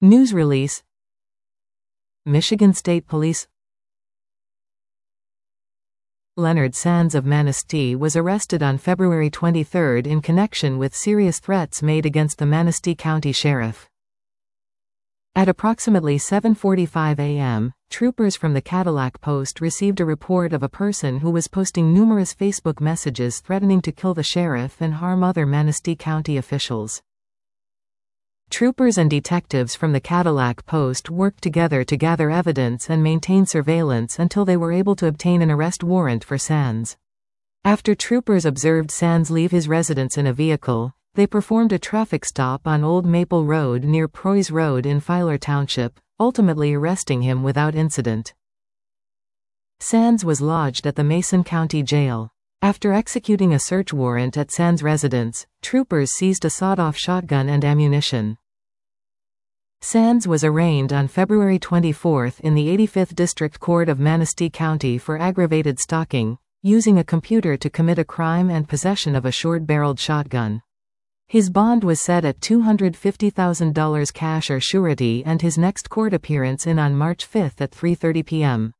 News release. Michigan State Police. Leonard Sands of Manistee was arrested on February 23 in connection with serious threats made against the Manistee County Sheriff. At approximately 7:45 a.m., troopers from the Cadillac Post received a report of a person who was posting numerous Facebook messages threatening to kill the sheriff and harm other Manistee County officials. Troopers and detectives from the Cadillac Post worked together to gather evidence and maintain surveillance until they were able to obtain an arrest warrant for Sands. After troopers observed Sands leave his residence in a vehicle, they performed a traffic stop on Old Maple Road near Preuss Road in Filer Township, ultimately arresting him without incident. Sands was lodged at the Mason County Jail. After executing a search warrant at Sands' residence, troopers seized a sawed-off shotgun and ammunition. Sands was arraigned on February 24 in the 85th District Court of Manistee County for aggravated stalking, using a computer to commit a crime and possession of a short-barreled shotgun. His bond was set at $250,000 cash or surety, and his next court appearance on March 5 at 3:30 p.m.